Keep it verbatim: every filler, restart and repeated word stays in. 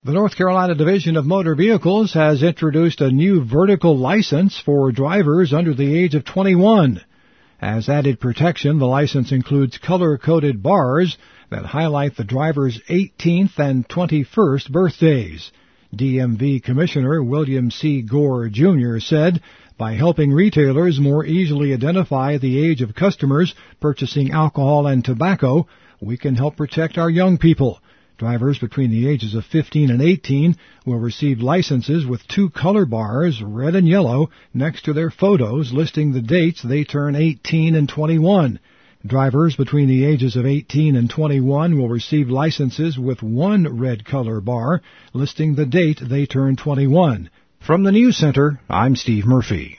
The North Carolina Division of Motor Vehicles has introduced a new vertical license for drivers under the age of twenty-one. As added protection, the license includes color-coded bars that highlight the driver's eighteenth and twenty-first birthdays. D M V Commissioner William C. Gore, Junior said, by helping retailers more easily identify the age of customers purchasing alcohol and tobacco, we can help protect our young people. Drivers between the ages of fifteen and eighteen will receive licenses with two color bars, red and yellow, next to their photos listing the dates they turn eighteen and twenty-one. Drivers between the ages of eighteen and twenty-one will receive licenses with one red color bar listing the date they turn twenty-one. From the News Center, I'm Steve Murphy.